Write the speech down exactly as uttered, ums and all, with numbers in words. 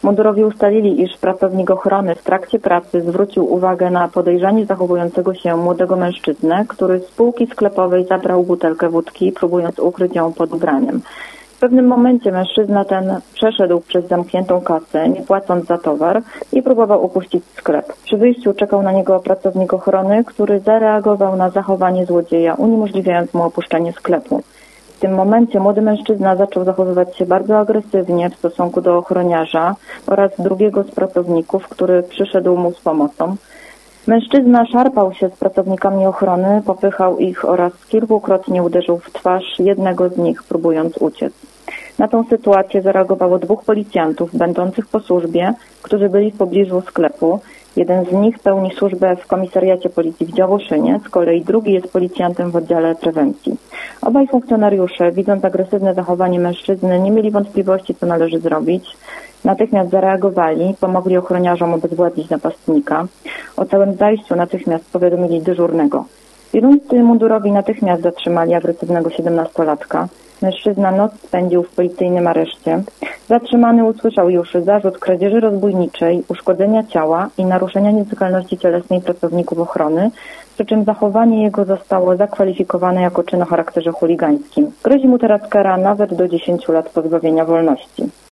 Mundurowi ustalili, iż pracownik ochrony w trakcie pracy zwrócił uwagę na podejrzanie zachowującego się młodego mężczyznę, który z półki sklepowej zabrał butelkę wódki, próbując ukryć ją pod ubraniem. W pewnym momencie mężczyzna ten przeszedł przez zamkniętą kasę, nie płacąc za towar i próbował opuścić sklep. Przy wyjściu czekał na niego pracownik ochrony, który zareagował na zachowanie złodzieja, uniemożliwiając mu opuszczenie sklepu. W tym momencie młody mężczyzna zaczął zachowywać się bardzo agresywnie w stosunku do ochroniarza oraz drugiego z pracowników, który przyszedł mu z pomocą. Mężczyzna szarpał się z pracownikami ochrony, popychał ich oraz kilkukrotnie uderzył w twarz jednego z nich, próbując uciec. Na tą sytuację zareagowało dwóch policjantów będących po służbie, którzy byli w pobliżu sklepu. Jeden z nich pełni służbę w komisariacie policji w Działoszynie, z kolei drugi jest policjantem w oddziale prewencji. Obaj funkcjonariusze, widząc agresywne zachowanie mężczyzny, nie mieli wątpliwości, co należy zrobić. Natychmiast zareagowali, pomogli ochroniarzom obezwładnić napastnika. O całym zajściu natychmiast powiadomili dyżurnego. Kierowcy mundurowi natychmiast zatrzymali agresywnego siedemnastolatka. Mężczyzna noc spędził w policyjnym areszcie. Zatrzymany usłyszał już zarzut kradzieży rozbójniczej, uszkodzenia ciała i naruszenia nietykalności cielesnej pracowników ochrony, przy czym zachowanie jego zostało zakwalifikowane jako czyn o charakterze chuligańskim. Grozi mu teraz kara nawet do dziesięciu lat pozbawienia wolności.